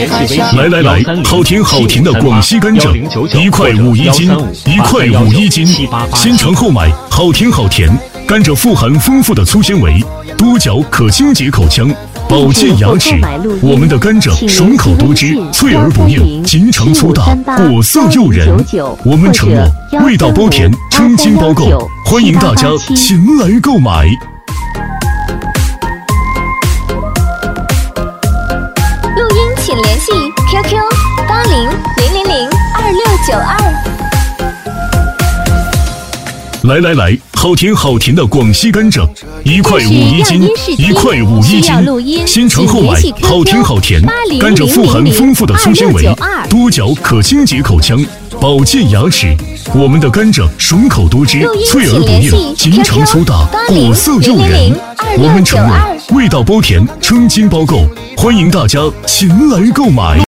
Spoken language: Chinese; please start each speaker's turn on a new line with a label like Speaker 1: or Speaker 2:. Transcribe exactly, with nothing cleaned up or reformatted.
Speaker 1: 来来来，好甜好甜的广西甘蔗，一块五一斤，一块五一斤，先尝后买，好甜好甜。甘蔗富含丰富的粗纤维，多嚼可清洁口腔，保健牙齿。我们的甘蔗爽口多汁，脆而不硬，筋长粗大，果色诱人。我们承诺味道包甜，称斤包购，欢迎大家前来购买。
Speaker 2: 录音请联系 Q Q 八零零零零二六九二。
Speaker 1: 来来来，好甜好甜的广西甘蔗，一块五一斤，一块五一斤，先尝后买，好甜好甜。甘蔗富含丰富的粗纤维，多嚼可清洁口腔，保健牙齿。我们的甘蔗爽口多汁，脆而不硬，筋长粗大，果色诱人。我们承诺味道包甜，称斤包购，欢迎大家前来购买。